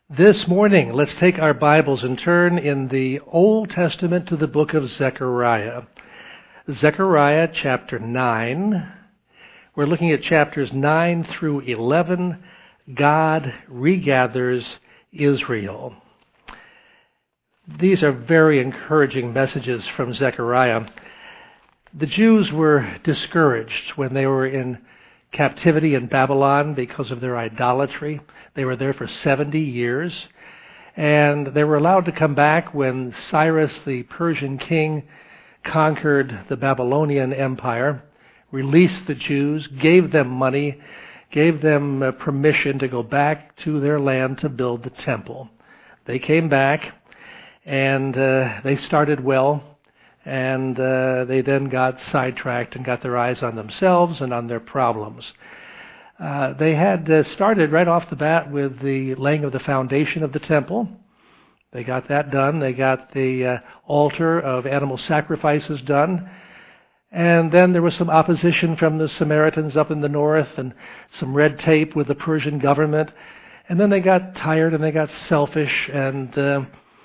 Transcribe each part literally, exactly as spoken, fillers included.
This morning, let's take our Bibles and turn in the Old Testament to the book of Zechariah. Zechariah chapter nine. We're looking at chapters nine through eleven. God regathers Israel. These are very encouraging messages from Zechariah. The Jews were discouraged when they were in captivity in Babylon because of their idolatry. They were there for seventy years, and they were allowed to come back when Cyrus, the Persian king, conquered the Babylonian Empire, released the Jews, gave them money, gave them uh, permission to go back to their land to build the temple. They came back, and uh, they started well, and uh, they then got sidetracked and got their eyes on themselves and on their problems. Uh, they had uh, started right off the bat with the laying of the foundation of the temple. They got that done. They got the uh, altar of animal sacrifices done. And then there was some opposition from the Samaritans up in the north and some red tape with the Persian government. And then they got tired and they got selfish, and uh,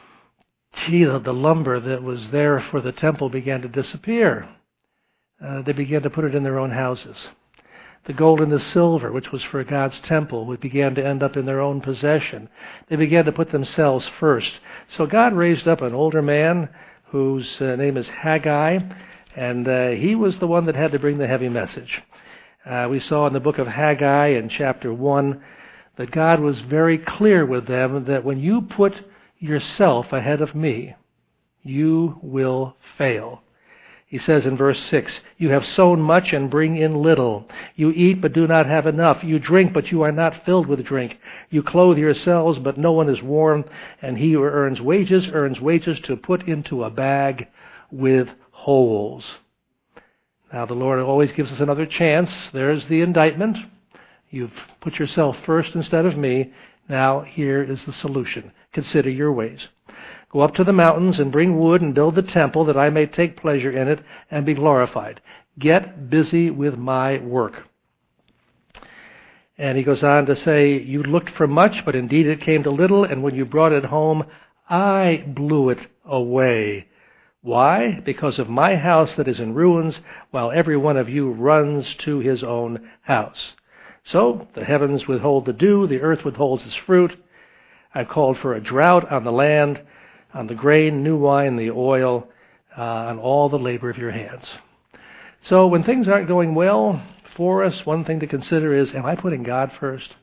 gee, the, the lumber that was there for the temple began to disappear. Uh, they began to put it in their own houses. The gold and the silver, which was for God's temple, would began to end up in their own possession. They began to put themselves first. So God raised up an older man whose uh, name is Haggai, and uh, he was the one that had to bring the heavy message. Uh, we saw in the book of Haggai in chapter one that God was very clear with them that when you put yourself ahead of me, you will fail. He says in verse six, you have sown much and bring in little. You eat but do not have enough. You drink but you are not filled with drink. You clothe yourselves but no one is warm. And he who earns wages earns wages to put into a bag with holes. Now the Lord always gives us another chance. There's the indictment. You've put yourself first instead of me. Now here is the solution. Consider your ways. Go up to the mountains and bring wood and build the temple that I may take pleasure in it and be glorified. Get busy with my work. And he goes on to say, you looked for much, but indeed it came to little, and when you brought it home, I blew it away. Why? Because of my house that is in ruins, while every one of you runs to his own house. So the heavens withhold the dew, the earth withholds its fruit. I've called for a drought on the land, on the grain, new wine, the oil, uh, on all the labor of your hands. So when things aren't going well for us, one thing to consider is, am I putting God first?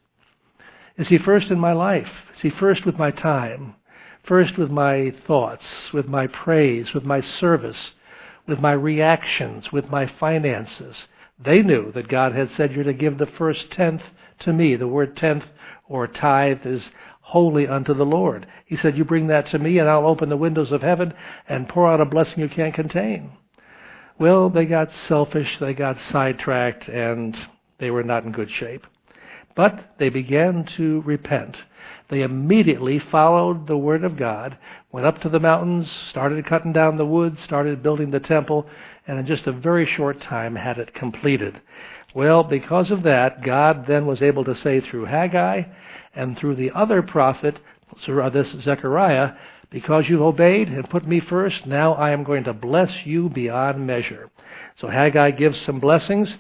Is he first in my life? Is he first with my time? First with my thoughts, with my praise, with my service, with my reactions, with my finances? They knew that God had said, you're to give the first tenth to me. The word tenth or tithe is holy unto the Lord. He said, you bring that to me and I'll open the windows of heaven and pour out a blessing you can't contain. Well, they got selfish, they got sidetracked, and they were not in good shape. But they began to repent. They immediately followed the word of God, went up to the mountains, started cutting down the wood, started building the temple, and in just a very short time had it completed. Well, because of that, God then was able to say through Haggai and through the other prophet, this Zechariah, because you've obeyed and put me first, now I am going to bless you beyond measure. So Haggai gives some blessings,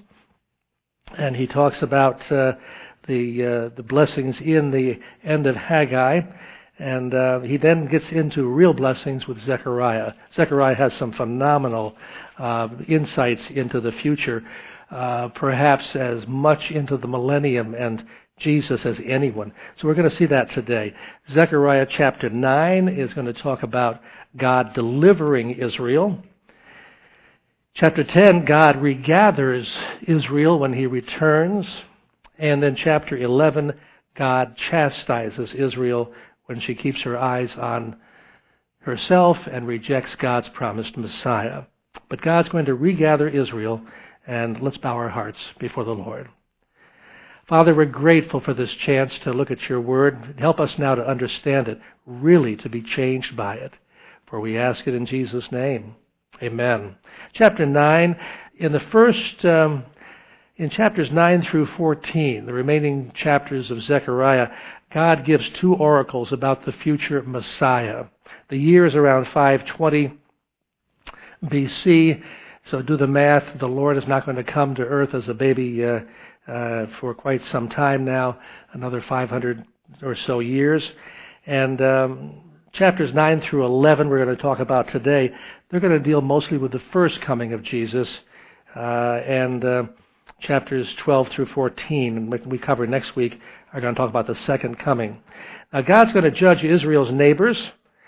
and he talks about uh, the uh, the blessings in the end of Haggai, and uh, he then gets into real blessings with Zechariah. Zechariah has some phenomenal uh, insights into the future, uh, perhaps as much into the millennium and Jesus as anyone. So we're going to see that today. Zechariah chapter nine is going to talk about God delivering Israel. Chapter ten, God regathers Israel when he returns. And then chapter eleven, God chastises Israel when she keeps her eyes on herself and rejects God's promised Messiah. But God's going to regather Israel, and let's bow our hearts before the Lord. Father, we're grateful for this chance to look at your word. Help us now to understand it, really to be changed by it. For we ask it in Jesus' name. Amen. Chapter nine, in the first um, In chapters nine through fourteen, the remaining chapters of Zechariah, God gives two oracles about the future Messiah. The year is around five twenty B C, so do the math. The Lord is not going to come to earth as a baby uh, uh, for quite some time now, another five hundred or so years. And um, chapters nine through eleven we're going to talk about today. They're going to deal mostly with the first coming of Jesus, uh, and uh, chapters twelve through fourteen, and we cover next week, are going to talk about the second coming. Now, God's going to judge Israel's neighbors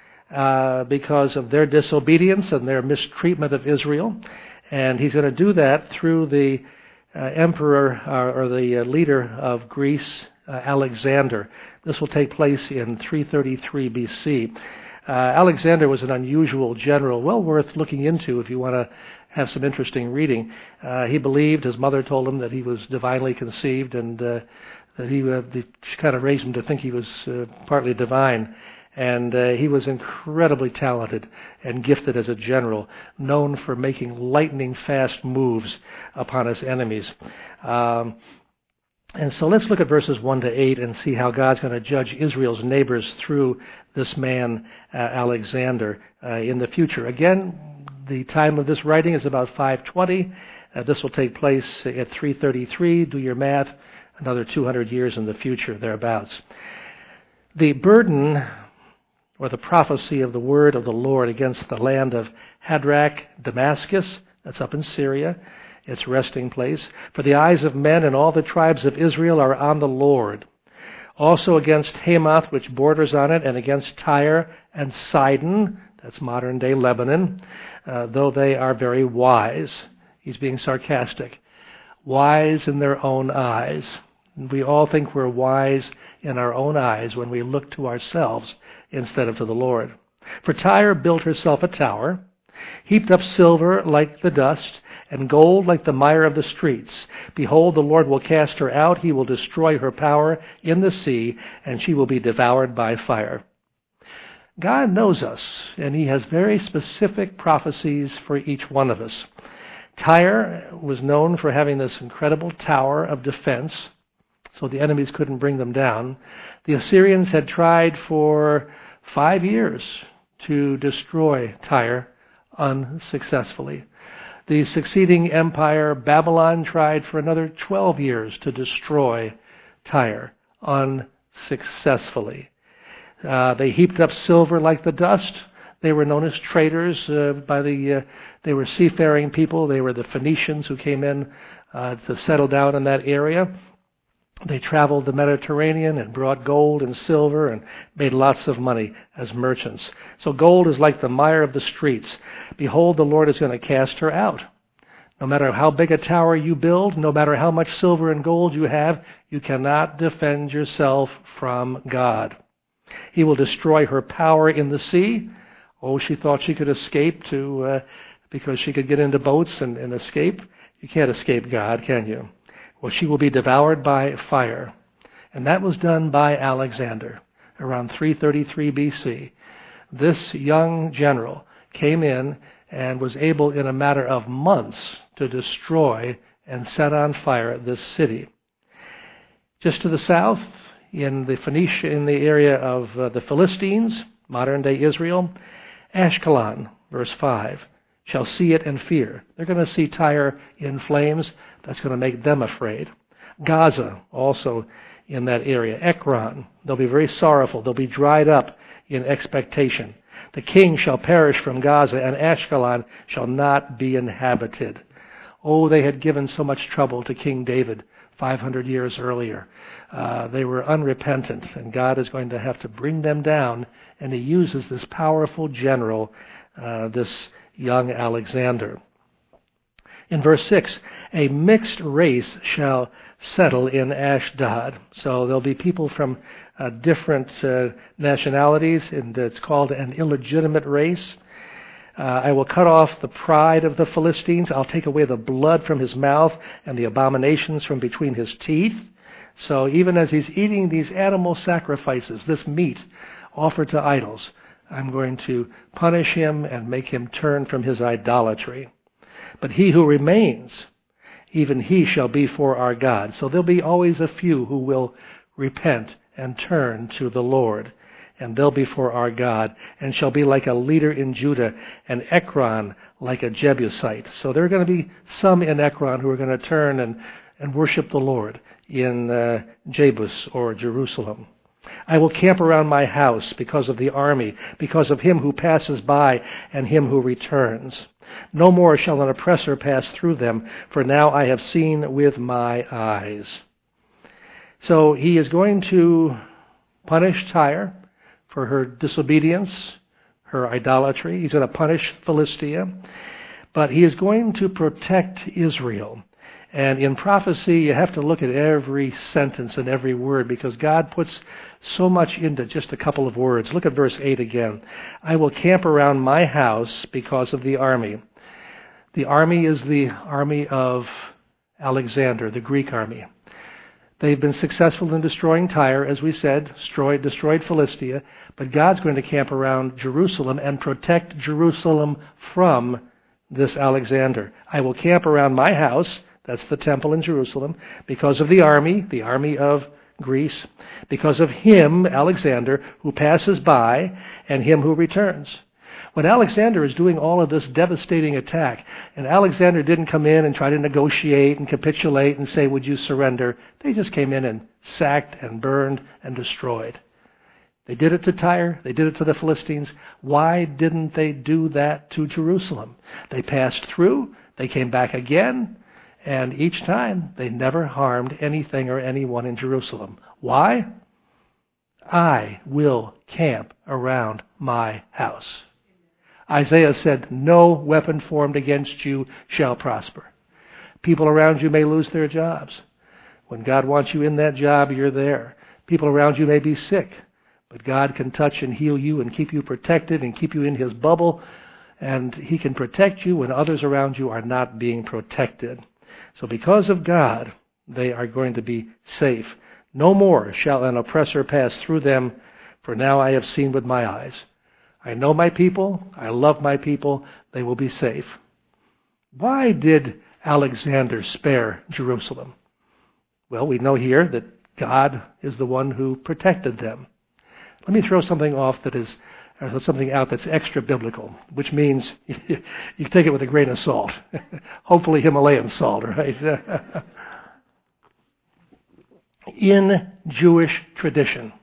uh, because of their disobedience and their mistreatment of Israel, and He's going to do that through the uh, emperor uh, or the uh, leader of Greece, uh, Alexander. This will take place in three thirty-three B C. Uh, Alexander was an unusual general, well worth looking into if you want to have some interesting reading. Uh, he believed, his mother told him that he was divinely conceived, and uh, that he uh, kind of raised him to think he was uh, partly divine. And uh, he was incredibly talented and gifted as a general, known for making lightning-fast moves upon his enemies. Um, and so let's look at verses one to eight and see how God's going to judge Israel's neighbors through this man, uh, Alexander, uh, in the future. Again, the time of this writing is about five twenty. Uh, this will take place at three thirty-three. Do your math. Another two hundred years in the future, thereabouts. The burden or the prophecy of the word of the Lord against the land of Hadrach, Damascus, that's up in Syria, its resting place. For the eyes of men and all the tribes of Israel are on the Lord. Also against Hamath, which borders on it, and against Tyre and Sidon, that's modern-day Lebanon, uh, though they are very wise. He's being sarcastic. Wise in their own eyes. We all think we're wise in our own eyes when we look to ourselves instead of to the Lord. For Tyre built herself a tower, heaped up silver like the dust, and gold like the mire of the streets. Behold, the Lord will cast her out. He will destroy her power in the sea, and she will be devoured by fire. God knows us, and He has very specific prophecies for each one of us. Tyre was known for having this incredible tower of defense, so the enemies couldn't bring them down. The Assyrians had tried for five years to destroy Tyre unsuccessfully. The succeeding empire, Babylon, tried for another twelve years to destroy Tyre unsuccessfully. Uh, they heaped up silver like the dust. They were known as traders uh, by the, uh, they were seafaring people. They were the Phoenicians who came in uh, to settle down in that area. They traveled the Mediterranean and brought gold and silver and made lots of money as merchants. So gold is like the mire of the streets. Behold, the Lord is going to cast her out. No matter how big a tower you build, no matter how much silver and gold you have, you cannot defend yourself from God. He will destroy her power in the sea. Oh, she thought she could escape to uh, because she could get into boats and, and escape. You can't escape God, can you? Well, she will be devoured by fire. And that was done by Alexander around three thirty-three B C. This young general came in and was able in a matter of months to destroy and set on fire this city. Just to the south, in the Phoenicia, in the area of uh, the Philistines, modern-day Israel, Ashkelon, verse five, shall see it and fear. They're going to see Tyre in flames. That's going to make them afraid. Gaza, also in that area. Ekron, they'll be very sorrowful. They'll be dried up in expectation. The king shall perish from Gaza, and Ashkelon shall not be inhabited. Oh, they had given so much trouble to King David five hundred years earlier. Uh, they were unrepentant, and God is going to have to bring them down, and He uses this powerful general, uh, this young Alexander. In verse six, a mixed race shall settle in Ashdod. So there'll be people from uh, different uh, nationalities, and it's called an illegitimate race. Uh, I will cut off the pride of the Philistines. I'll take away the blood from his mouth and the abominations from between his teeth. So even as he's eating these animal sacrifices, this meat offered to idols, I'm going to punish him and make him turn from his idolatry. But he who remains even he shall be for our God. So there'll be always a few who will repent and turn to the Lord. And they'll be for our God, and shall be like a leader in Judah, and Ekron like a Jebusite. So there are going to be some in Ekron who are going to turn and, and worship the Lord in uh, Jebus or Jerusalem. I will camp around my house because of the army, because of him who passes by and him who returns. No more shall an oppressor pass through them, for now I have seen with my eyes. So he is going to punish Tyre for her disobedience, her idolatry. He's going to punish Philistia. But he is going to protect Israel. And in prophecy, you have to look at every sentence and every word, because God puts so much into just a couple of words. Look at verse eight again. I will camp around my house because of the army. The army is the army of Alexander, the Greek army. They've been successful in destroying Tyre, as we said, destroyed, destroyed Philistia, but God's going to camp around Jerusalem and protect Jerusalem from this Alexander. I will camp around my house, that's the temple in Jerusalem, because of the army, the army of Greece, because of him, Alexander, who passes by, and him who returns. When Alexander is doing all of this devastating attack, and Alexander didn't come in and try to negotiate and capitulate and say, would you surrender? They just came in and sacked and burned and destroyed. They did it to Tyre. They did it to the Philistines. Why didn't they do that to Jerusalem? They passed through. They came back again. And each time, they never harmed anything or anyone in Jerusalem. Why? I will camp around my house. Isaiah said, no weapon formed against you shall prosper. People around you may lose their jobs. When God wants you in that job, you're there. People around you may be sick, but God can touch and heal you and keep you protected and keep you in his bubble, and he can protect you when others around you are not being protected. So because of God, they are going to be safe. No more shall an oppressor pass through them, for now I have seen with my eyes. I know my people. I love my people. They will be safe. Why did Alexander spare Jerusalem? Well, we know here that God is the one who protected them. Let me throw something off that is, or something out that's extra biblical, which means you take it with a grain of salt. Hopefully Himalayan salt, right? In Jewish tradition,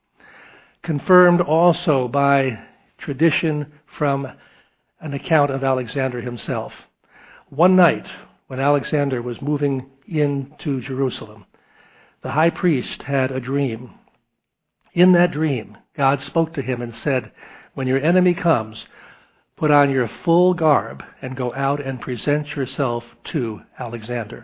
confirmed also by tradition from an account of Alexander himself. One night, when Alexander was moving into Jerusalem, the high priest had a dream. In that dream, God spoke to him and said, when your enemy comes, put on your full garb and go out and present yourself to Alexander.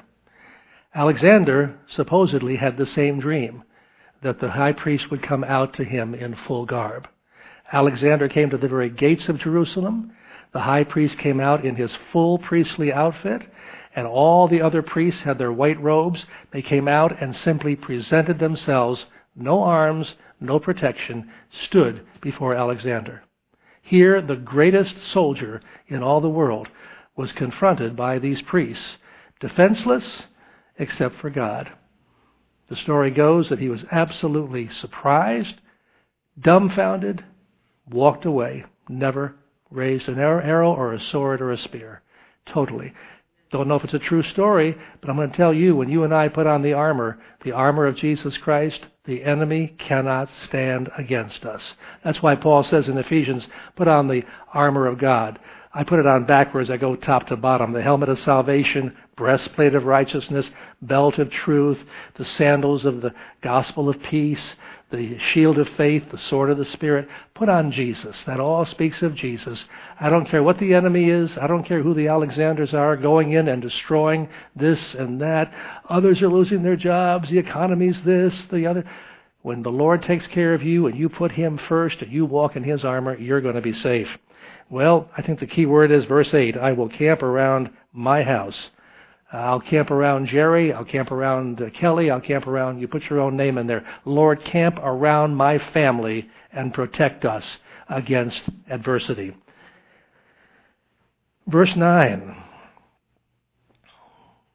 Alexander supposedly had the same dream, that the high priest would come out to him in full garb. Alexander came to the very gates of Jerusalem. The high priest came out in his full priestly outfit, and all the other priests had their white robes. They came out and simply presented themselves, no arms, no protection, stood before Alexander. Here, the greatest soldier in all the world was confronted by these priests, defenseless except for God. The story goes that he was absolutely surprised, dumbfounded, walked away, never raised an arrow or a sword or a spear. Totally. Don't know if it's a true story, but I'm going to tell you, when you and I put on the armor, the armor of Jesus Christ, the enemy cannot stand against us. That's why Paul says in Ephesians, put on the armor of God. I put it on backwards. I go top to bottom. The helmet of salvation, breastplate of righteousness, belt of truth, the sandals of the gospel of peace, the shield of faith, the sword of the Spirit. Put on Jesus. That all speaks of Jesus. I don't care what the enemy is. I don't care who the Alexanders are going in and destroying this and that. Others are losing their jobs. The economy's this, the other. When the Lord takes care of you and you put him first and you walk in his armor, you're going to be safe. Well, I think the key word is verse eight. I will camp around my house. I'll camp around Jerry. I'll camp around uh, Kelly. I'll camp around, you put your own name in there. Lord, camp around my family and protect us against adversity. Verse nine.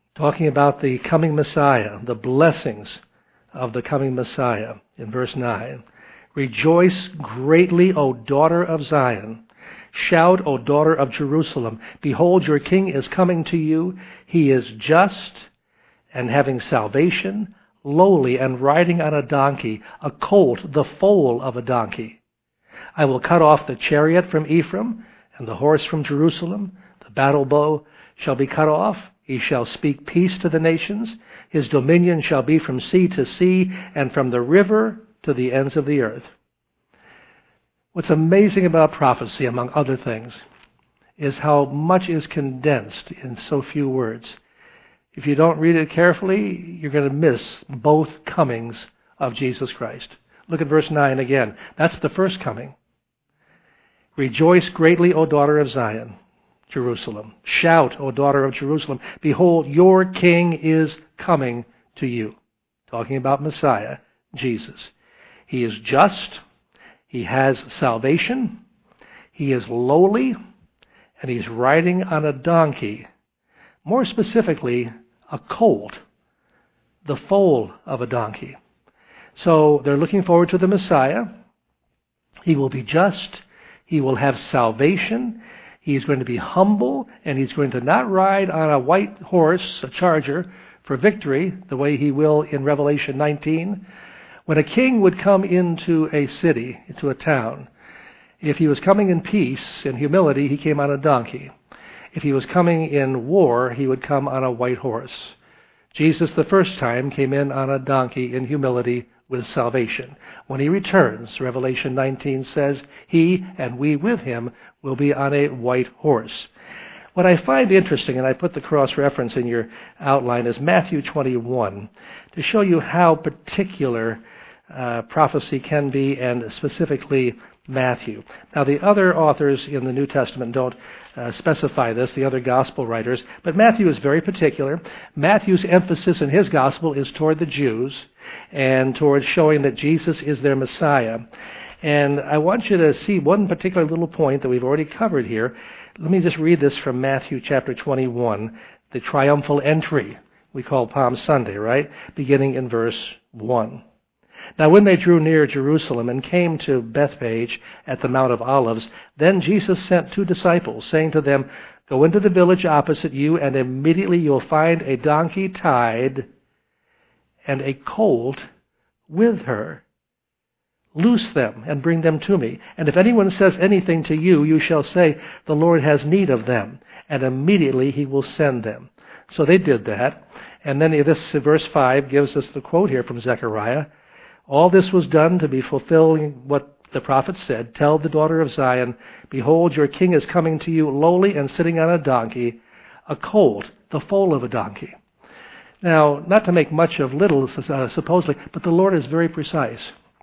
talking about the coming Messiah, the blessings of the coming Messiah in verse nine. Rejoice greatly, O daughter of Zion. Shout, O daughter of Jerusalem. Behold, your king is coming to you. He is just and having salvation, lowly and riding on a donkey, a colt, the foal of a donkey. I will cut off the chariot from Ephraim and the horse from Jerusalem. The battle bow shall be cut off. He shall speak peace to the nations. His dominion shall be from sea to sea and from the river to the ends of the earth. What's amazing about prophecy, among other things, is how much is condensed in so few words. If you don't read it carefully, you're going to miss both comings of Jesus Christ. Look at verse nine again. That's the first coming. Rejoice greatly, O daughter of Zion, Jerusalem. Shout, O daughter of Jerusalem. Behold, your king is coming to you. Talking about Messiah, Jesus. He is just. He has salvation. He is lowly. And he's riding on a donkey. More specifically, a colt. The foal of a donkey. So they're looking forward to the Messiah. He will be just. He will have salvation. He's going to be humble. And he's going to not ride on a white horse, a charger, for victory, the way he will in Revelation nineteen. When a king would come into a city, into a town, if he was coming in peace and humility, he came on a donkey. If he was coming in war, he would come on a white horse. Jesus, the first time, came in on a donkey in humility with salvation. When he returns, Revelation nineteen says, he and we with him will be on a white horse. What I find interesting, and I put the cross-reference in your outline, is Matthew twenty-one, to show you how particular uh, prophecy can be, and specifically Matthew. Now, the other authors in the New Testament don't uh, specify this, the other gospel writers, but Matthew is very particular. Matthew's emphasis in his gospel is toward the Jews and towards showing that Jesus is their Messiah. And I want you to see one particular little point that we've already covered here. Let me just read this from Matthew chapter twenty-one, the triumphal entry we call Palm Sunday, right? Beginning in verse one. Now when they drew near Jerusalem and came to Bethphage at the Mount of Olives, then Jesus sent two disciples, saying to them, go into the village opposite you, and immediately you'll find a donkey tied and a colt with her. Loose them and bring them to me. And if anyone says anything to you, you shall say, the Lord has need of them. And immediately he will send them. So they did that. And then this verse five gives us the quote here from Zechariah. All this was done to be fulfilling what the prophet said. Tell the daughter of Zion, behold, your king is coming to you lowly and sitting on a donkey, a colt, the foal of a donkey. Now, not to make much of little, uh, supposedly, but the Lord is very precise.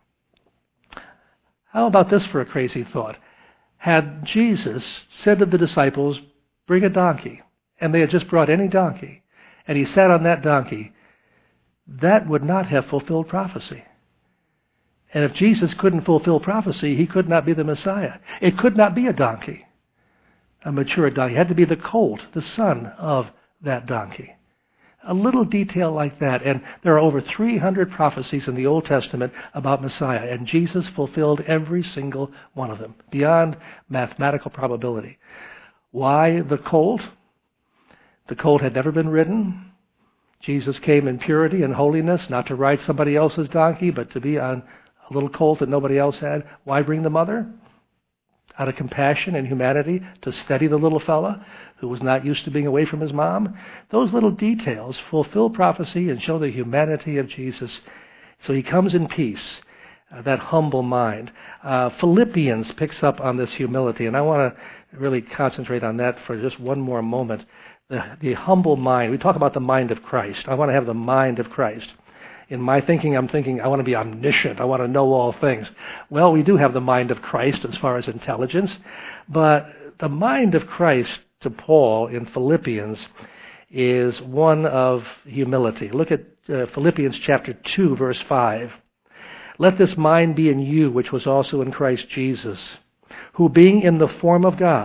How about this for a crazy thought? Had Jesus said to the disciples, bring a donkey, and they had just brought any donkey, and he sat on that donkey, that would not have fulfilled prophecy. And if Jesus couldn't fulfill prophecy, he could not be the Messiah. It could not be a donkey, a mature donkey. It had to be the colt, the son of that donkey. A little detail like that, and there are over three hundred prophecies in the Old Testament about Messiah, and Jesus fulfilled every single one of them, beyond mathematical probability. Why the colt? The colt had never been ridden. Jesus came in purity and holiness, not to ride somebody else's donkey, but to be on a little colt that nobody else had. Why bring the mother? Out of compassion and humanity, to steady the little fella who was not used to being away from his mom. Those little details fulfill prophecy and show the humanity of Jesus. So he comes in peace, uh, that humble mind. Uh, Philippians picks up on this humility, and I want to really concentrate on that for just one more moment. The, the humble mind. We talk about the mind of Christ. I want to have the mind of Christ. In my thinking, I'm thinking, I want to be omniscient. I want to know all things. Well, we do have the mind of Christ as far as intelligence, but the mind of Christ to Paul in Philippians is one of humility. Look at uh, Philippians chapter two, verse five. Let this mind be in you, which was also in Christ Jesus, who being in the form of God,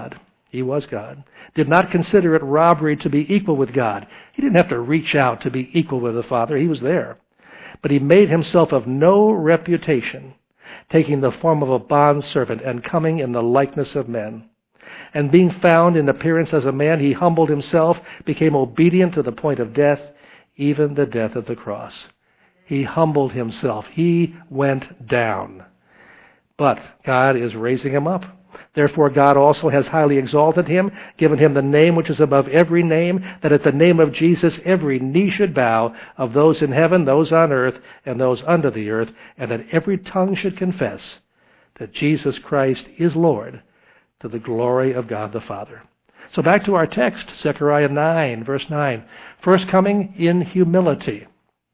He was God. Did not consider it robbery to be equal with God. He didn't have to reach out to be equal with the Father. He was there. But he made himself of no reputation, taking the form of a bondservant and coming in the likeness of men. And being found in appearance as a man, he humbled himself, became obedient to the point of death, even the death of the cross. He humbled himself. He went down. But God is raising him up. Therefore God also has highly exalted him, given him the name which is above every name, that at the name of Jesus every knee should bow, of those in heaven, those on earth, and those under the earth, and that every tongue should confess that Jesus Christ is Lord, to the glory of God the Father. So back to our text, Zechariah nine, verse nine. First coming in humility.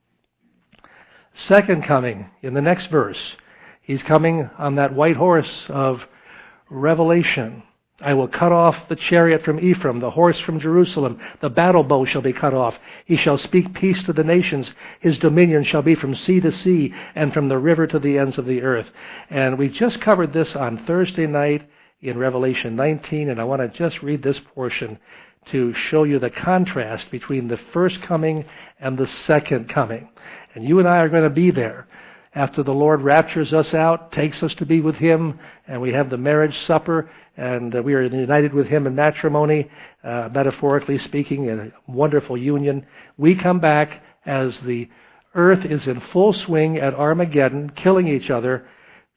Second coming in the next verse. He's coming on that white horse of Revelation. I will cut off the chariot from Ephraim, the horse from Jerusalem. The battle bow shall be cut off. He shall speak peace to the nations. His dominion shall be from sea to sea and from the river to the ends of the earth. And we just covered this on Thursday night in Revelation nineteen, and I want to just read this portion to show you the contrast between the first coming and the second coming. And you and I are going to be there after the Lord raptures us out, takes us to be with him, and we have the marriage supper, and uh, we are united with him in matrimony, uh, metaphorically speaking, in a wonderful union. We come back as the earth is in full swing at Armageddon, killing each other.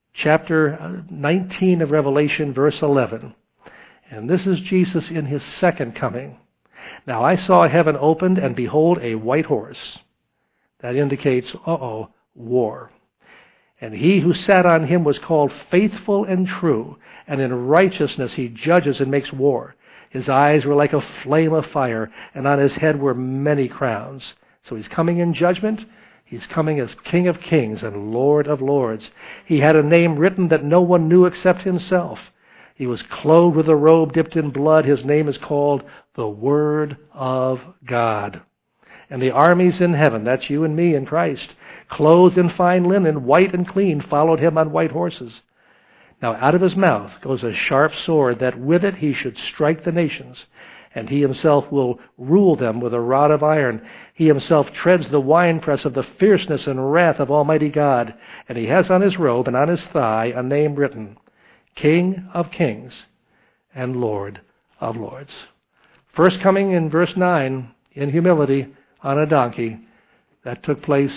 Chapter nineteen of Revelation, verse eleven. And this is Jesus in his second coming. Now I saw heaven opened, and behold, a white horse. That indicates, uh-oh, war. And he who sat on him was called Faithful and True, and in righteousness he judges and makes war. His eyes were like a flame of fire, and on his head were many crowns. So he's coming in judgment. He's coming as King of Kings and Lord of Lords. He had a name written that no one knew except himself. He was clothed with a robe dipped in blood. His name is called the Word of God. And the armies in heaven, that's you and me in Christ, clothed in fine linen, white and clean, followed him on white horses. Now out of his mouth goes a sharp sword, that with it he should strike the nations, and he himself will rule them with a rod of iron. He himself treads the winepress of the fierceness and wrath of Almighty God, and he has on his robe and on his thigh a name written, King of Kings and Lord of Lords. First coming in verse nine, in humility, on a donkey. That took place,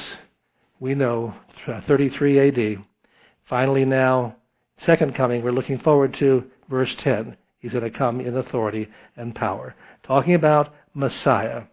we know, thirty-three A D. Finally now, second coming, we're looking forward to verse ten. He's going to come in authority and power. Talking about Messiah.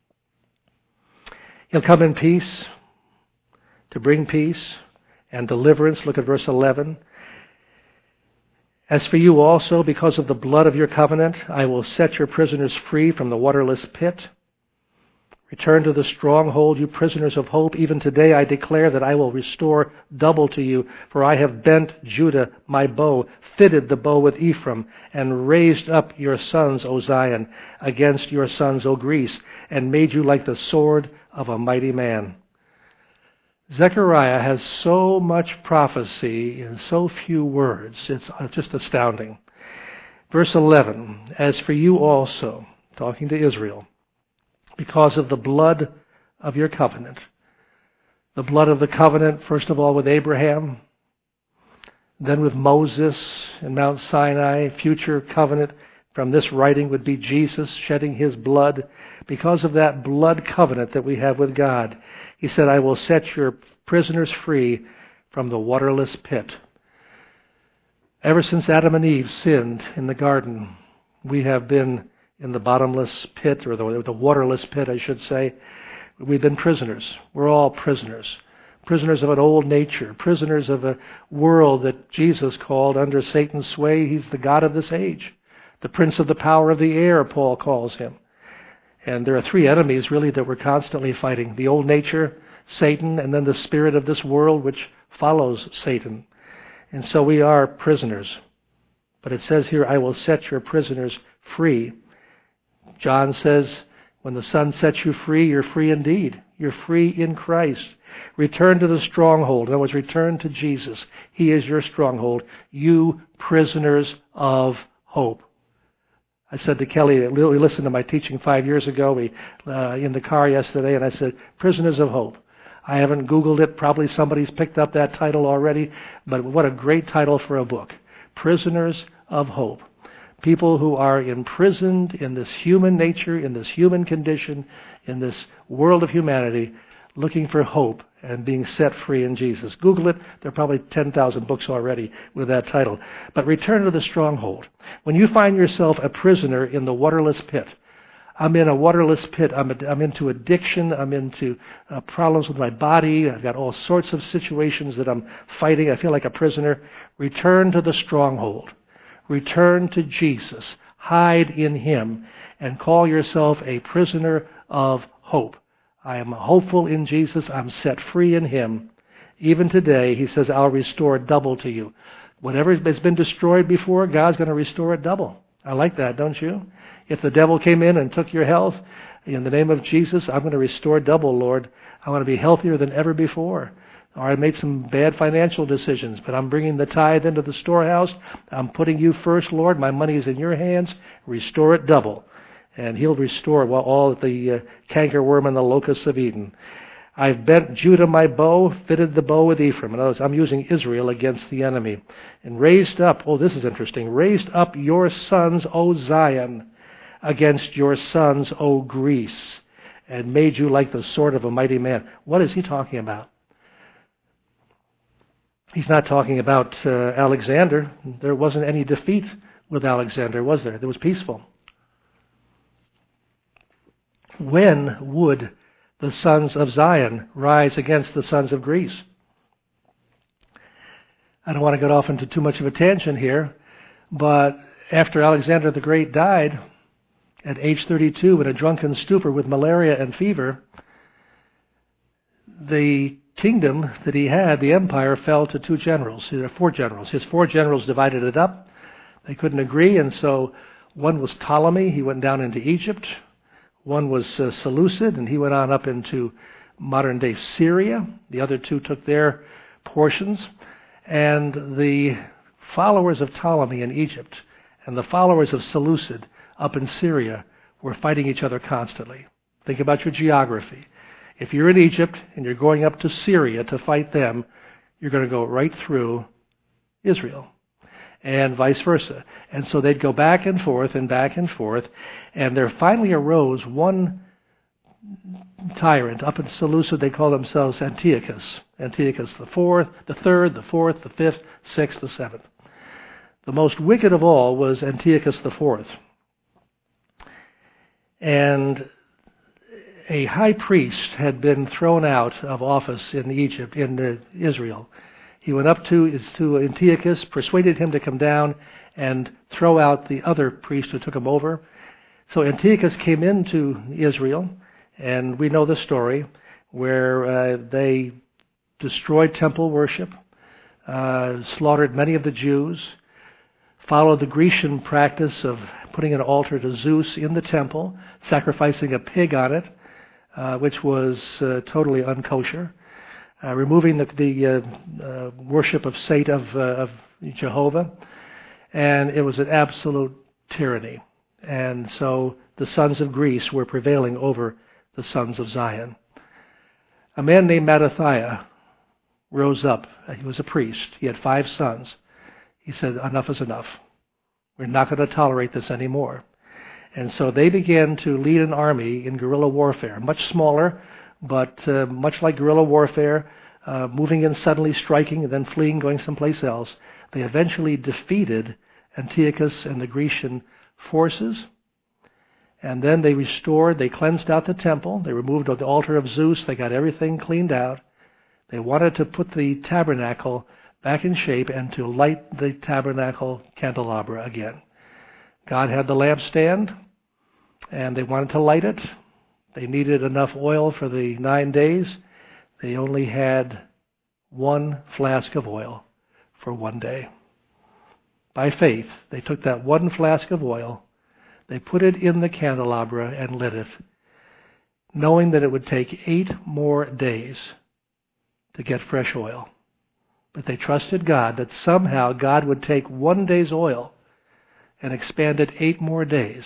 He'll come in peace, to bring peace and deliverance. Look at verse eleven. As for you also, because of the blood of your covenant, I will set your prisoners free from the waterless pit. Return to the stronghold, you prisoners of hope. Even today I declare that I will restore double to you, for I have bent Judah my bow, fitted the bow with Ephraim, and raised up your sons, O Zion, against your sons, O Greece, and made you like the sword of a mighty man. Zechariah has so much prophecy in so few words. It's just astounding. Verse eleven, as for you also, talking to Israel, because of the blood of your covenant. The blood of the covenant, first of all, with Abraham, then with Moses in Mount Sinai. Future covenant from this writing would be Jesus shedding his blood. Because of that blood covenant that we have with God, he said, I will set your prisoners free from the waterless pit. Ever since Adam and Eve sinned in the garden, we have been in the bottomless pit, or the, the waterless pit, I should say. We've been prisoners. We're all prisoners. Prisoners of an old nature. Prisoners of a world that Jesus called under Satan's sway. He's the God of this age. The prince of the power of the air, Paul calls him. And there are three enemies, really, that we're constantly fighting. The old nature, Satan, and then the spirit of this world, which follows Satan. And so we are prisoners. But it says here, I will set your prisoners free. John says, when the Son sets you free, you're free indeed. You're free in Christ. Return to the stronghold. In other words, return to Jesus. He is your stronghold. You prisoners of hope. I said to Kelly, we listened to my teaching five years ago, we uh, in the car yesterday, and I said, Prisoners of Hope. I haven't Googled it. Probably somebody's picked up that title already, but what a great title for a book. Prisoners of Hope. People who are imprisoned in this human nature, in this human condition, in this world of humanity, looking for hope and being set free in Jesus. Google it. There are probably ten thousand books already with that title. But return to the stronghold. When you find yourself a prisoner in the waterless pit, I'm in a waterless pit. I'm, a, I'm into addiction. I'm into uh, problems with my body. I've got all sorts of situations that I'm fighting. I feel like a prisoner. Return to the stronghold. Return to Jesus. Hide in Him and call yourself a prisoner of hope. I am hopeful in Jesus. I'm set free in Him. Even today, He says, I'll restore double to you. Whatever has been destroyed before, God's going to restore it double. I like that, don't you? If the devil came in and took your health, in the name of Jesus, I'm going to restore double, Lord. I want to be healthier than ever before. Or I made some bad financial decisions, but I'm bringing the tithe into the storehouse. I'm putting you first, Lord. My money is in your hands. Restore it double. And He'll restore all the uh, cankerworm and the locusts of Eden. I've bent Judah my bow, fitted the bow with Ephraim. In other words, I'm using Israel against the enemy. And raised up, oh, this is interesting, raised up your sons, O Zion, against your sons, O Greece, and made you like the sword of a mighty man. What is he talking about? He's not talking about uh, Alexander. There wasn't any defeat with Alexander, was there? It was peaceful. When would the sons of Zion rise against the sons of Greece? I don't want to get off into too much of a tangent here, but after Alexander the Great died, at age thirty-two in a drunken stupor with malaria and fever, the kingdom that he had, the empire, fell to two generals. There were four generals. His four generals divided it up. They couldn't agree, and so one was Ptolemy. He went down into Egypt. One was uh, Seleucid, and he went on up into modern-day Syria. The other two took their portions. And the followers of Ptolemy in Egypt and the followers of Seleucid up in Syria were fighting each other constantly. Think about your geography. If you're in Egypt and you're going up to Syria to fight them, you're going to go right through Israel, and vice versa. And so they'd go back and forth and back and forth, and there finally arose one tyrant. Up in Seleucid, they call themselves Antiochus. Antiochus the fourth, the third, the fourth, the fifth, sixth, the seventh. The most wicked of all was Antiochus the fourth. And a high priest had been thrown out of office in Egypt, in uh, Israel. He went up to, to Antiochus, persuaded him to come down and throw out the other priest who took him over. So Antiochus came into Israel, and we know the story, where uh, they destroyed temple worship, uh, slaughtered many of the Jews, followed the Grecian practice of putting an altar to Zeus in the temple, sacrificing a pig on it, uh, which was uh, totally unkosher, uh, removing the, the uh, uh, worship of Satan, of, uh, of Jehovah, and it was an absolute tyranny. And so the sons of Greece were prevailing over the sons of Zion. A man named Mattathiah rose up. He was a priest. He had five sons. He said, enough is enough. We're not going to tolerate this anymore. And so they began to lead an army in guerrilla warfare, much smaller, but uh, much like guerrilla warfare, uh, moving in suddenly, striking, and then fleeing, going someplace else. They eventually defeated Antiochus and the Grecian forces, and then they restored, they cleansed out the temple, they removed the altar of Zeus, they got everything cleaned out. They wanted to put the tabernacle back in shape and to light the tabernacle candelabra again. God had the lampstand, and they wanted to light it. They needed enough oil for the nine days. They only had one flask of oil for one day. By faith, they took that one flask of oil, they put it in the candelabra and lit it, knowing that it would take eight more days to get fresh oil. But they trusted God that somehow God would take one day's oil and expanded eight more days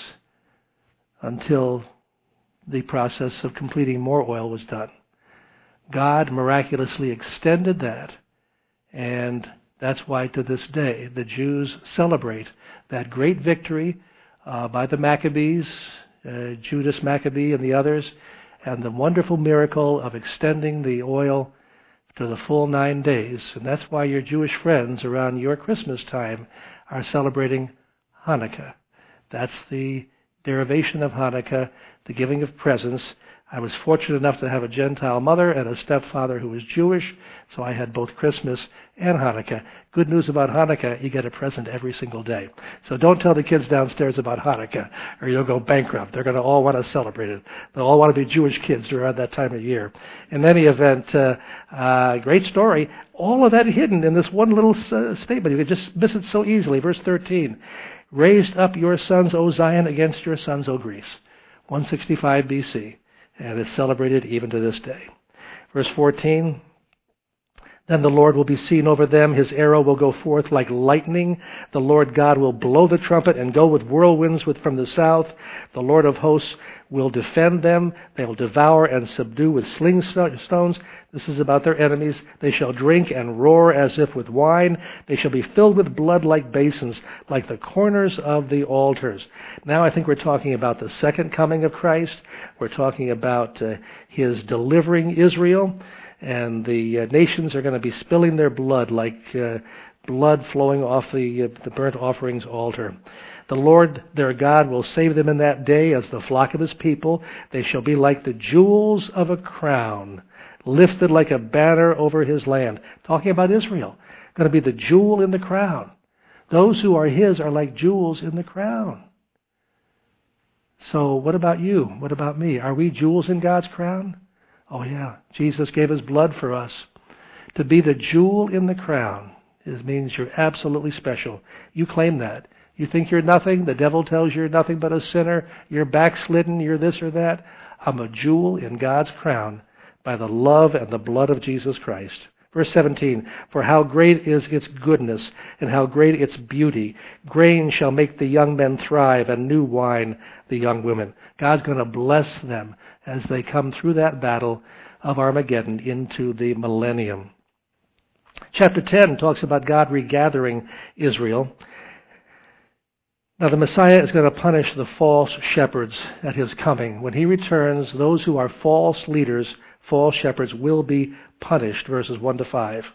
until the process of completing more oil was done. God miraculously extended that, and that's why to this day the Jews celebrate that great victory uh, by the Maccabees, uh, Judas Maccabee and the others, and the wonderful miracle of extending the oil to the full nine days. And that's why your Jewish friends around your Christmas time are celebrating Hanukkah. That's the derivation of Hanukkah, the giving of presents. I was fortunate enough to have a Gentile mother and a stepfather who was Jewish, so I had both Christmas and Hanukkah. Good news about Hanukkah, you get a present every single day. So don't tell the kids downstairs about Hanukkah, or you'll go bankrupt. They're going to all want to celebrate it. They'll all want to be Jewish kids around that time of year. In any event, uh, uh, great story. All of that hidden in this one little uh, statement. You could just miss it so easily. Verse thirteen, raised up your sons, O Zion, against your sons, O Greece. one sixty-five B C. And it's celebrated even to this day. Verse fourteen, then the Lord will be seen over them. His arrow will go forth like lightning. The Lord God will blow the trumpet and go with whirlwinds with from the south. The Lord of hosts will defend them. They will devour and subdue with sling stones. This is about their enemies. They shall drink and roar as if with wine. They shall be filled with blood like basins, like the corners of the altars. Now I think we're talking about the second coming of Christ. We're talking about uh, his delivering Israel. And the uh, nations are going to be spilling their blood like uh, blood flowing off the, uh, the burnt offerings altar. The Lord their God will save them in that day as the flock of his people. They shall be like the jewels of a crown, lifted like a banner over his land. Talking about Israel. Going to be the jewel in the crown. Those who are his are like jewels in the crown. So what about you? What about me? Are we jewels in God's crown? Oh yeah, Jesus gave his blood for us. To be the jewel in the crown is, means you're absolutely special. You claim that. You think you're nothing. The devil tells you you're nothing but a sinner. You're backslidden. You're this or that. I'm a jewel in God's crown by the love and the blood of Jesus Christ. Verse seventeen, for how great is its goodness and how great its beauty. Grain shall make the young men thrive and new wine the young women. God's going to bless them as they come through that battle of Armageddon into the millennium. Chapter ten talks about God regathering Israel. Now the Messiah is going to punish the false shepherds at his coming. When he returns, those who are false leaders, false shepherds, will be punished, verses one to five.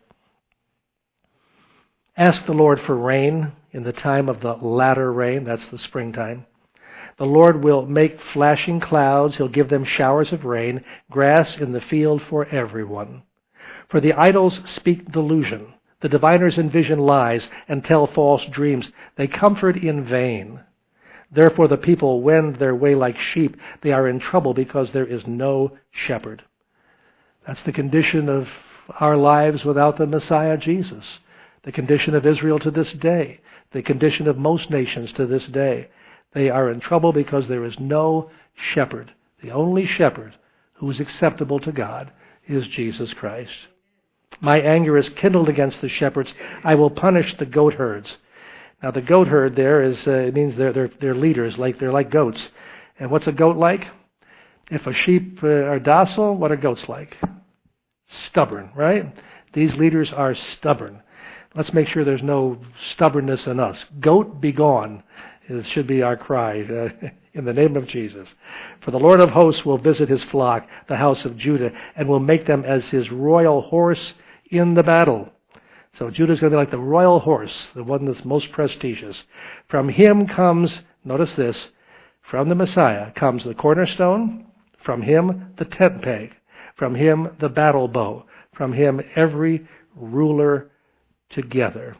Ask the Lord for rain in the time of the latter rain, that's the springtime. The Lord will make flashing clouds. He'll give them showers of rain, grass in the field for everyone. For the idols speak delusion. The diviners envision lies and tell false dreams. They comfort in vain. Therefore the people wend their way like sheep. They are in trouble because there is no shepherd. That's the condition of our lives without the Messiah Jesus. The condition of Israel to this day. The condition of most nations to this day. They are in trouble because there is no shepherd. The only shepherd who is acceptable to God is Jesus Christ. My anger is kindled against the shepherds. I will punish the goat herds. Now the goat herd there is uh, it means they're they're they're leaders, like they're like goats. And what's a goat like? If a sheep uh, are docile, what are goats like? Stubborn, right? These leaders are stubborn. Let's make sure there's no stubbornness in us. Goat, be gone. It should be our cry uh, in the name of Jesus. For the Lord of hosts will visit his flock, the house of Judah, and will make them as his royal horse in the battle. So Judah's going to be like the royal horse, the one that's most prestigious. From him comes, notice this, from the Messiah comes the cornerstone, from him the tent peg, from him the battle bow, from him every ruler together.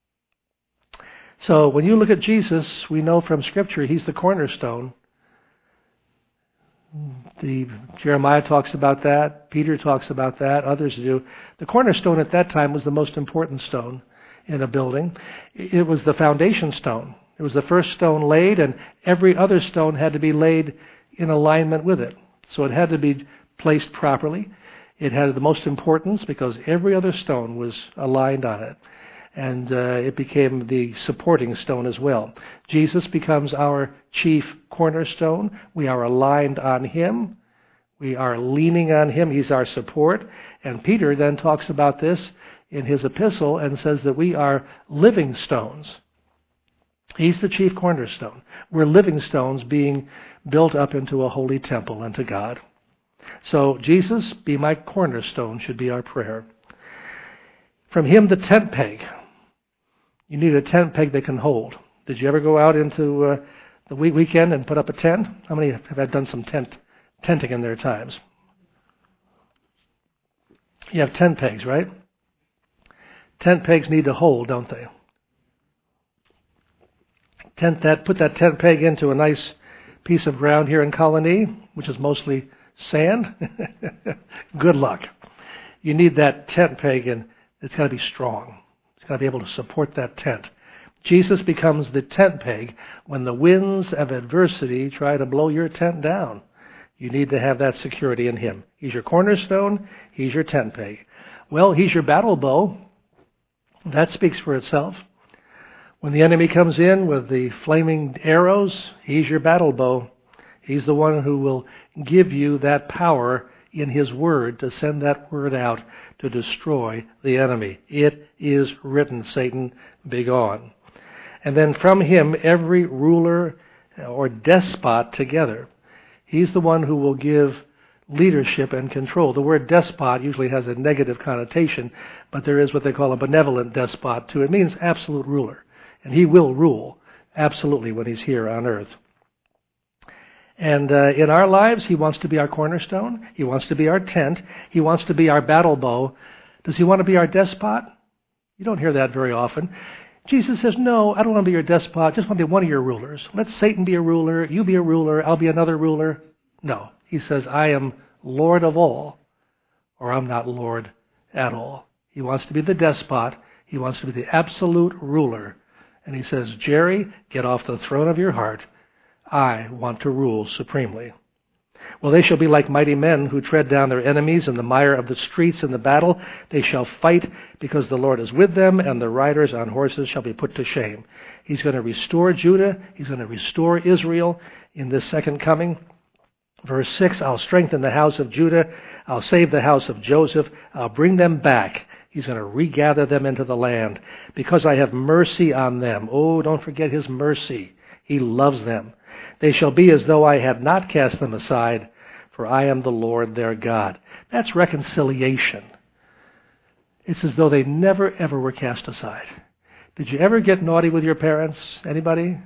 So when you look at Jesus, we know from Scripture he's the cornerstone. The Jeremiah talks about that. Peter talks about that. Others do. The cornerstone at that time was the most important stone in a building. It was the foundation stone. It was the first stone laid, and every other stone had to be laid in alignment with it. So it had to be placed properly. It had the most importance because every other stone was aligned on it. and uh, it became the supporting stone as well. Jesus becomes our chief cornerstone. We are aligned on him. We are leaning on him. He's our support. And Peter then talks about this in his epistle and says that we are living stones. He's the chief cornerstone. We're living stones being built up into a holy temple unto God. So, Jesus, be my cornerstone, should be our prayer. From him, the tent peg. You need a tent peg that can hold. Did you ever go out into uh, the weekend and put up a tent? How many have had done some tent tenting in their times? You have tent pegs, right? Tent pegs need to hold, don't they? Tent that, put that tent peg into a nice piece of ground here in Colony, which is mostly sand. Good luck. You need that tent peg, and it's got to be strong. It's got to be able to support that tent. Jesus becomes the tent peg when the winds of adversity try to blow your tent down. You need to have that security in him. He's your cornerstone. He's your tent peg. Well, he's your battle bow. That speaks for itself. When the enemy comes in with the flaming arrows, he's your battle bow. He's the one who will give you that power in his word to send that word out to destroy the enemy. It is written, Satan, begone. And then from him, every ruler or despot together. He's the one who will give leadership and control. The word despot usually has a negative connotation, but there is what they call a benevolent despot too. It means absolute ruler. And he will rule absolutely when he's here on earth. And uh, in our lives, he wants to be our cornerstone. He wants to be our tent. He wants to be our battle bow. Does he want to be our despot? You don't hear that very often. Jesus says, no, I don't want to be your despot. I just want to be one of your rulers. Let Satan be a ruler. You be a ruler. I'll be another ruler. No. He says, I am Lord of all, or I'm not Lord at all. He wants to be the despot. He wants to be the absolute ruler. And he says, Jerry, get off the throne of your heart. I want to rule supremely. Well, they shall be like mighty men who tread down their enemies in the mire of the streets in the battle. They shall fight because the Lord is with them, and the riders on horses shall be put to shame. He's going to restore Judah. He's going to restore Israel in this second coming. Verse six, I'll strengthen the house of Judah. I'll save the house of Joseph. I'll bring them back. He's going to regather them into the land because I have mercy on them. Oh, don't forget his mercy. He loves them. They shall be as though I had not cast them aside, for I am the Lord their God. That's reconciliation. It's as though they never, ever were cast aside. Did you ever get naughty with your parents? Anybody?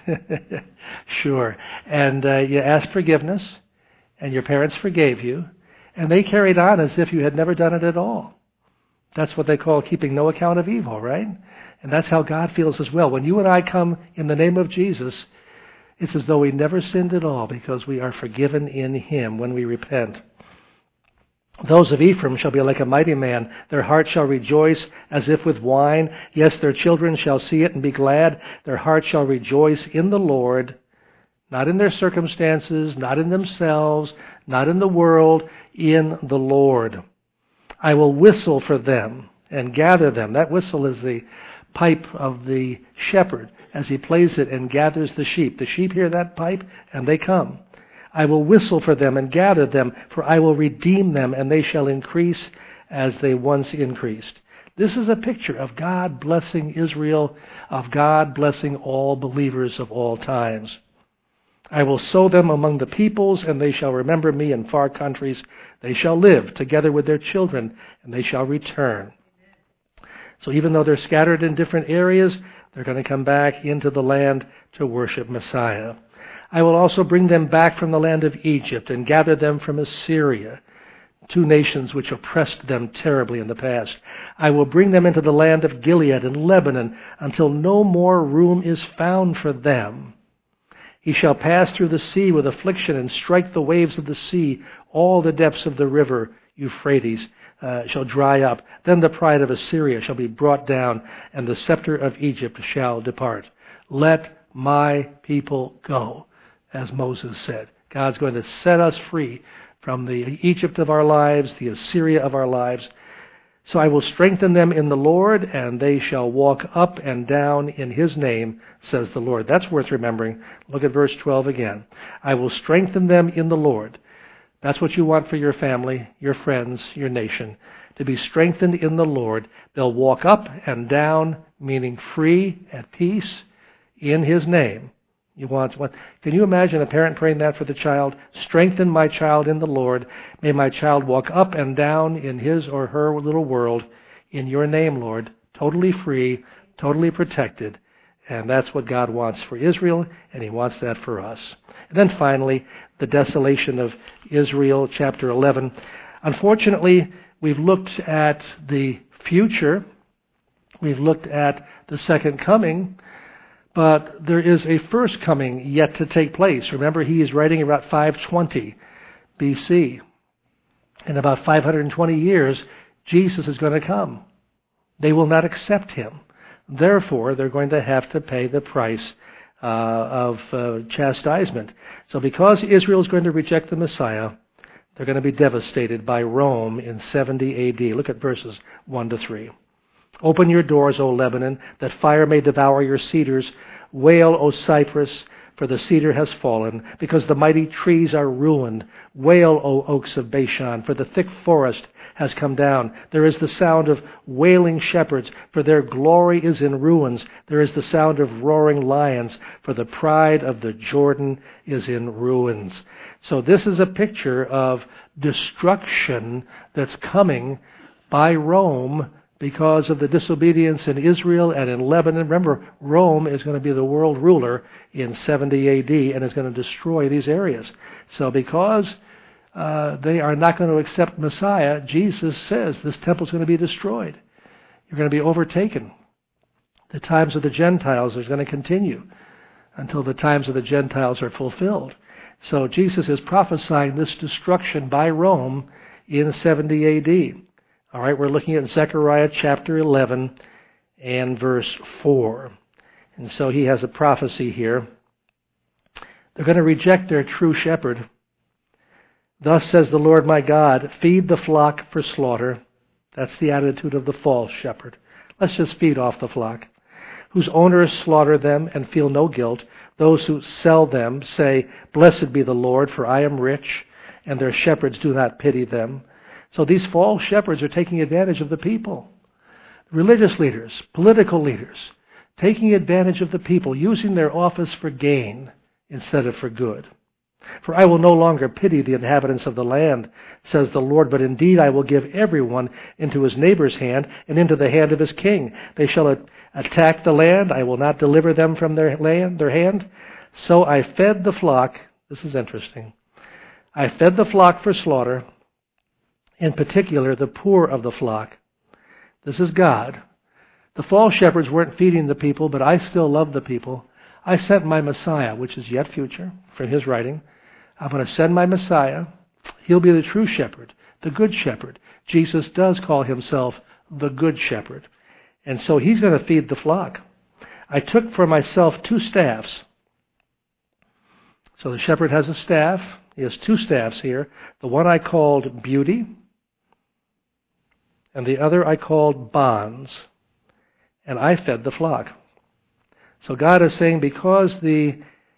Sure. And uh, you asked forgiveness, and your parents forgave you, and they carried on as if you had never done it at all. That's what they call keeping no account of evil, right? And that's how God feels as well. When you and I come in the name of Jesus, it's as though we never sinned at all because we are forgiven in him when we repent. Those of Ephraim shall be like a mighty man. Their heart shall rejoice as if with wine. Yes, their children shall see it and be glad. Their heart shall rejoice in the Lord, not in their circumstances, not in themselves, not in the world, in the Lord. I will whistle for them and gather them. That whistle is the pipe of the shepherd as he plays it and gathers the sheep. The sheep hear that pipe and they come. I will whistle for them and gather them, for I will redeem them, and they shall increase as they once increased. This is a picture of God blessing Israel, of God blessing all believers of all times. I will sow them among the peoples, and they shall remember me in far countries. They shall live together with their children, and they shall return. So even though they're scattered in different areas, they're going to come back into the land to worship Messiah. I will also bring them back from the land of Egypt and gather them from Assyria, two nations which oppressed them terribly in the past. I will bring them into the land of Gilead and Lebanon until no more room is found for them. He shall pass through the sea with affliction and strike the waves of the sea. All the depths of the river Euphrates uh, shall dry up. Then the pride of Assyria shall be brought down, and the scepter of Egypt shall depart. Let my people go, as Moses said. God's going to set us free from the Egypt of our lives, the Assyria of our lives. So I will strengthen them in the Lord, and they shall walk up and down in his name, says the Lord. That's worth remembering. Look at verse twelve again. I will strengthen them in the Lord. That's what you want for your family, your friends, your nation. To be strengthened in the Lord. They'll walk up and down, meaning free, at peace, in his name. You want what? Can you imagine a parent praying that for the child? Strengthen my child in the Lord. May my child walk up and down in his or her little world in your name, Lord. Totally free, totally protected. And that's what God wants for Israel, and he wants that for us. And then finally, the desolation of Israel, chapter eleven. Unfortunately, we've looked at the future. We've looked at the second coming. But there is a first coming yet to take place. Remember, he is writing about five twenty B C. In about five hundred twenty years, Jesus is going to come. They will not accept him. Therefore, they're going to have to pay the price uh, of uh, chastisement. So because Israel is going to reject the Messiah, they're going to be devastated by Rome in seventy A D. Look at verses one to three. Open your doors, O Lebanon, that fire may devour your cedars. Wail, O cypress, for the cedar has fallen, because the mighty trees are ruined. Wail, O oaks of Bashan, for the thick forest has come down. There is the sound of wailing shepherds, for their glory is in ruins. There is the sound of roaring lions, for the pride of the Jordan is in ruins. So this is a picture of destruction that's coming by Rome because of the disobedience in Israel and in Lebanon. Remember, Rome is going to be the world ruler in seventy A D and is going to destroy these areas. So because uh, they are not going to accept Messiah, Jesus says this temple is going to be destroyed. You're going to be overtaken. The times of the Gentiles are going to continue until the times of the Gentiles are fulfilled. So Jesus is prophesying this destruction by Rome in seventy A D. All right, we're looking at Zechariah chapter eleven and verse four. And so he has a prophecy here. They're going to reject their true shepherd. Thus says the Lord my God, feed the flock for slaughter. That's the attitude of the false shepherd. Let's just feed off the flock. Whose owners slaughter them and feel no guilt. Those who sell them say, blessed be the Lord, for I am rich, and their shepherds do not pity them. So these false shepherds are taking advantage of the people. Religious leaders, political leaders, taking advantage of the people, using their office for gain instead of for good. For I will no longer pity the inhabitants of the land, says the Lord, but indeed I will give everyone into his neighbor's hand and into the hand of his king. They shall attack the land. I will not deliver them from their land, their hand. So I fed the flock. This is interesting. I fed the flock for slaughter, in particular the poor of the flock. This is God. The false shepherds weren't feeding the people, but I still love the people. I sent my Messiah, which is yet future, from his writing. I'm going to send my Messiah. He'll be the true shepherd, the good shepherd. Jesus does call himself the good shepherd. And so he's going to feed the flock. I took for myself two staffs. So the shepherd has a staff. He has two staffs here. The one I called beauty, and the other I called bonds. And I fed the flock. So God is saying, because the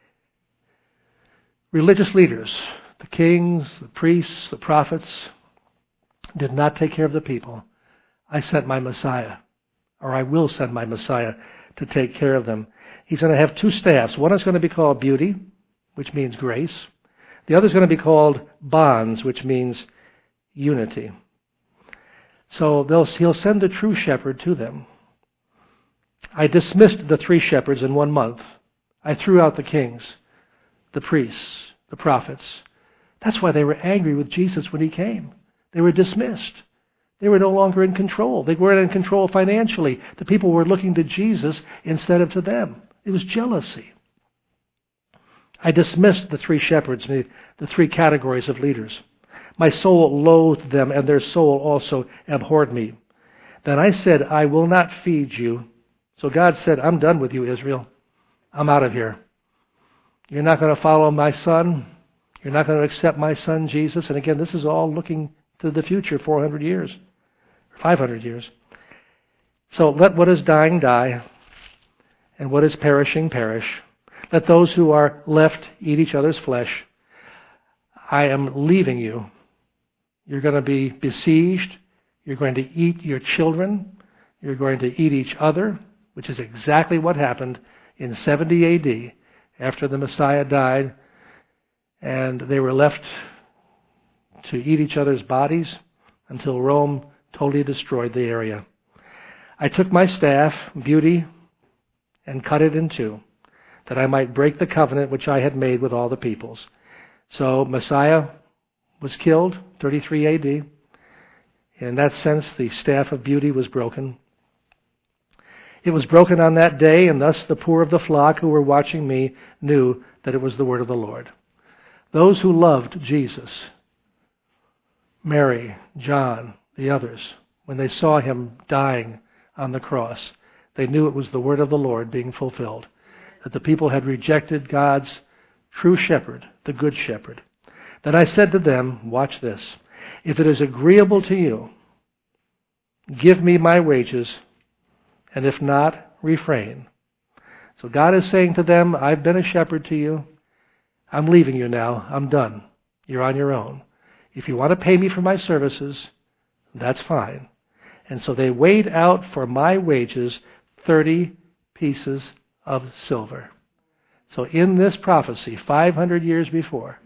religious leaders, the kings, the priests, the prophets, did not take care of the people, I sent my Messiah, or I will send my Messiah to take care of them. He's going to have two staffs. One is going to be called beauty, which means grace. The other is going to be called bonds, which means unity. So they'll, he'll send the true shepherd to them. I dismissed the three shepherds in one month. I threw out the kings, the priests, the prophets. That's why they were angry with Jesus when he came. They were dismissed. They were no longer in control. They weren't in control financially. The people were looking to Jesus instead of to them. It was jealousy. I dismissed the three shepherds, the, the three categories of leaders. My soul loathed them, and their soul also abhorred me. Then I said, I will not feed you. So God said, I'm done with you, Israel. I'm out of here. You're not going to follow my son. You're not going to accept my son, Jesus. And again, this is all looking to the future, four hundred years. five hundred years. So let what is dying die, and what is perishing perish. Let those who are left eat each other's flesh. I am leaving you. You're going to be besieged. You're going to eat your children. You're going to eat each other, which is exactly what happened in seventy A D after the Messiah died, and they were left to eat each other's bodies until Rome totally destroyed the area. I took my staff, Beauty, and cut it in two, that I might break the covenant which I had made with all the peoples. So Messiah was killed, thirty-three A D. In that sense, the staff of Beauty was broken. It was broken on that day, and thus the poor of the flock who were watching me knew that it was the word of the Lord. Those who loved Jesus, Mary, John, the others, when they saw him dying on the cross, they knew it was the word of the Lord being fulfilled, that the people had rejected God's true shepherd, the good shepherd. Then I said to them, watch this, if it is agreeable to you, give me my wages, and if not, refrain. So God is saying to them, I've been a shepherd to you. I'm leaving you now. I'm done. You're on your own. If you want to pay me for my services, that's fine. And so they weighed out for my wages thirty pieces of silver. So in this prophecy, five hundred years before,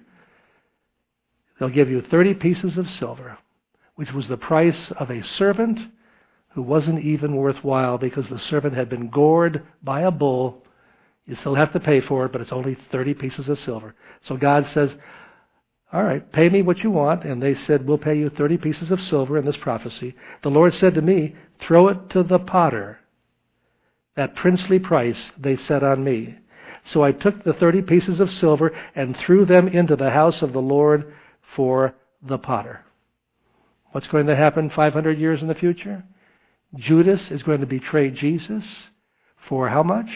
they'll give you thirty pieces of silver, which was the price of a servant who wasn't even worthwhile because the servant had been gored by a bull. You still have to pay for it, but it's only thirty pieces of silver. So God says, all right, pay me what you want. And they said, we'll pay you thirty pieces of silver in this prophecy. The Lord said to me, throw it to the potter. That princely price they set on me. So I took the thirty pieces of silver and threw them into the house of the Lord for the potter. What's going to happen five hundred years in the future? Judas is going to betray Jesus for how much?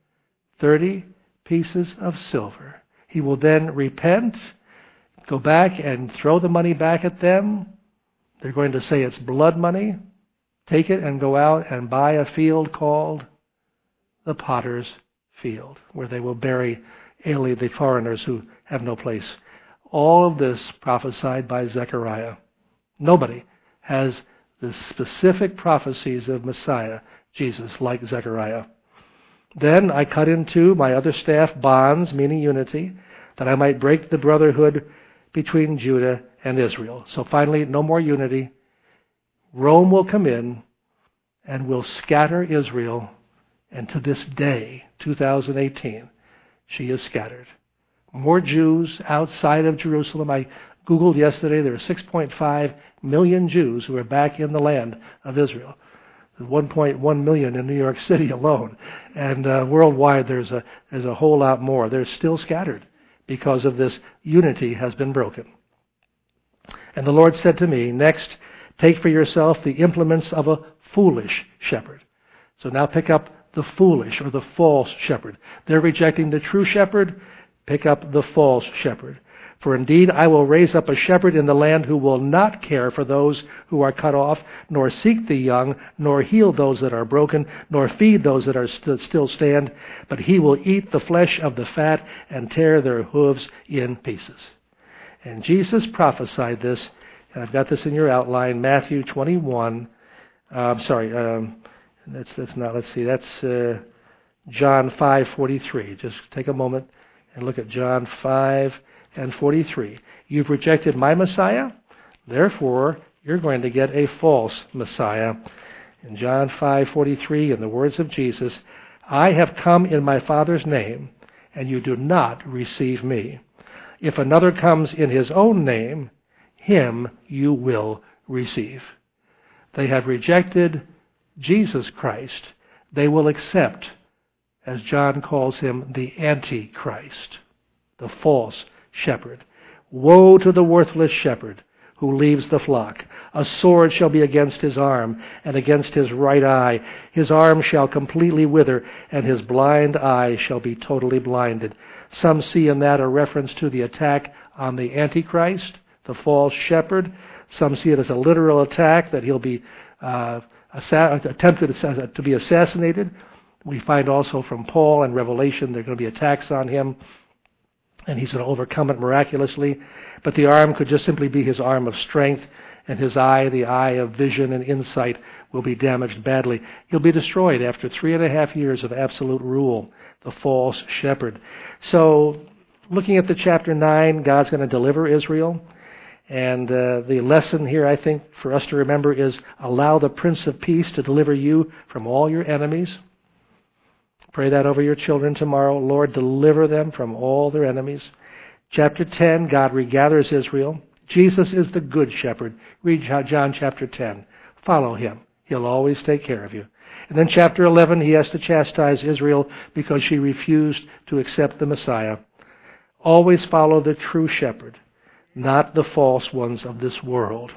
thirty pieces of silver. He will then repent, go back and throw the money back at them. They're going to say it's blood money. Take it and go out and buy a field called the potter's field, where they will bury alien, the foreigners who have no place. All of this prophesied by Zechariah. Nobody has the specific prophecies of Messiah, Jesus, like Zechariah. Then I cut in two my other staff bonds, meaning unity, that I might break the brotherhood between Judah and Israel. So finally, no more unity. Rome will come in and will scatter Israel. And to this day, two thousand eighteen, she is scattered. More Jews outside of Jerusalem. I Googled yesterday, there are six point five million Jews who are back in the land of Israel. There's one point one million in New York City alone. And uh, worldwide, there's a, there's a whole lot more. They're still scattered because of this unity has been broken. And the Lord said to me, next, take for yourself the implements of a foolish shepherd. So now pick up the foolish or the false shepherd. They're rejecting the true shepherd. Pick up the false shepherd. For indeed I will raise up a shepherd in the land who will not care for those who are cut off, nor seek the young, nor heal those that are broken, nor feed those that are st- still stand, but he will eat the flesh of the fat and tear their hooves in pieces. And Jesus prophesied this, and I've got this in your outline, Matthew twenty-one. Uh, I'm sorry, um, that's that's not. Let's see, that's uh, John five forty-three. Just take a moment and look at John five and forty-three. You've rejected my Messiah, therefore you're going to get a false Messiah. In John five forty-three, in the words of Jesus, I have come in my Father's name, and you do not receive me. If another comes in his own name, him you will receive. They have rejected Jesus Christ. They will accept, as John calls him, the Antichrist, the false shepherd. Woe to the worthless shepherd who leaves the flock. A sword shall be against his arm, and against his right eye. His arm shall completely wither, and his blind eye shall be totally blinded. Some see in that a reference to the attack on the Antichrist, the false shepherd. Some see it as a literal attack, that he'll be uh, assa- attempted to be assassinated. We find also from Paul and Revelation there are going to be attacks on him, and he's going to overcome it miraculously. But the arm could just simply be his arm of strength, and his eye, the eye of vision and insight, will be damaged badly. He'll be destroyed after three and a half years of absolute rule, the false shepherd. So, looking at the chapter nine, God's going to deliver Israel. And uh, the lesson here, I think, for us to remember is allow the Prince of Peace to deliver you from all your enemies. Pray that over your children tomorrow. Lord, deliver them from all their enemies. Chapter ten, God regathers Israel. Jesus is the good shepherd. Read John chapter ten. Follow him. He'll always take care of you. And then chapter eleven, he has to chastise Israel because she refused to accept the Messiah. Always follow the true shepherd, not the false ones of this world.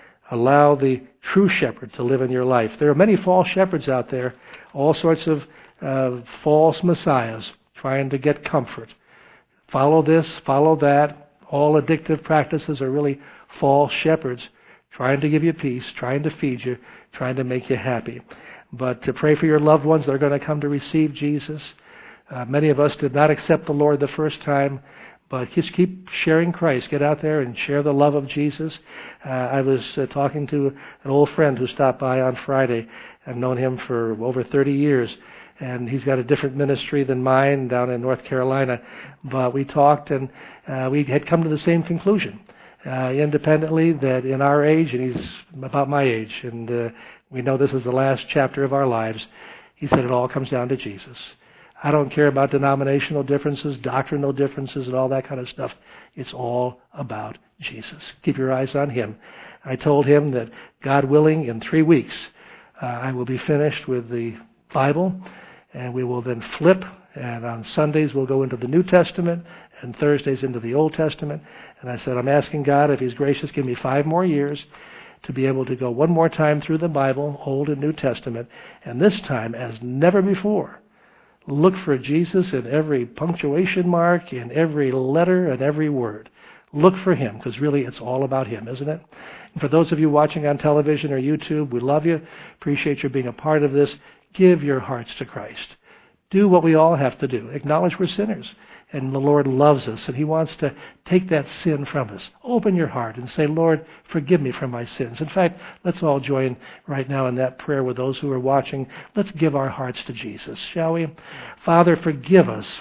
Allow the true shepherd to live in your life. There are many false shepherds out there, all sorts of uh, false messiahs trying to get comfort. Follow this, follow that. All addictive practices are really false shepherds trying to give you peace, trying to feed you, trying to make you happy. But to pray for your loved ones that are going to come to receive Jesus. Uh, many of us did not accept the Lord the first time, but just keep sharing Christ. Get out there and share the love of Jesus. Uh, I was uh, talking to an old friend who stopped by on Friday. I've known him for over thirty years, and he's got a different ministry than mine down in North Carolina. But we talked, and uh, we had come to the same conclusion uh, independently that in our age, and he's about my age, and uh, we know this is the last chapter of our lives, he said it all comes down to Jesus. I don't care about denominational differences, doctrinal differences, and all that kind of stuff. It's all about Jesus. Keep your eyes on him. I told him that, God willing, in three weeks, uh, I will be finished with the Bible, and we will then flip, and on Sundays we'll go into the New Testament, and Thursdays into the Old Testament. And I said, I'm asking God, if he's gracious, give me five more years to be able to go one more time through the Bible, Old and New Testament, and this time, as never before, look for Jesus in every punctuation mark, in every letter, and every word. Look for him, because really it's all about him, isn't it? And for those of you watching on television or YouTube, we love you. Appreciate you being a part of this. Give your hearts to Christ. Do what we all have to do. Acknowledge we're sinners. And the Lord loves us, and he wants to take that sin from us. Open your heart and say, Lord, forgive me for my sins. In fact, let's all join right now in that prayer with those who are watching. Let's give our hearts to Jesus, shall we? Father, forgive us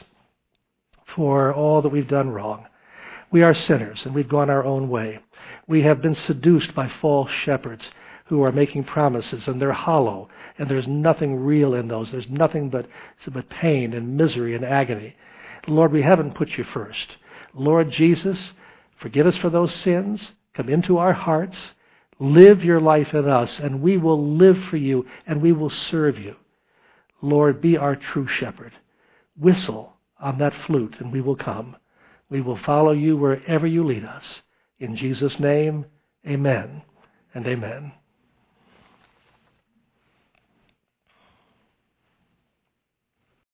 for all that we've done wrong. We are sinners, and we've gone our own way. We have been seduced by false shepherds who are making promises, and they're hollow, and there's nothing real in those. There's nothing but, but pain and misery and agony. Lord, we haven't put you first. Lord Jesus, forgive us for those sins. Come into our hearts. Live your life in us, and we will live for you, and we will serve you. Lord, be our true shepherd. Whistle on that flute, and we will come. We will follow you wherever you lead us. In Jesus' name, amen and amen.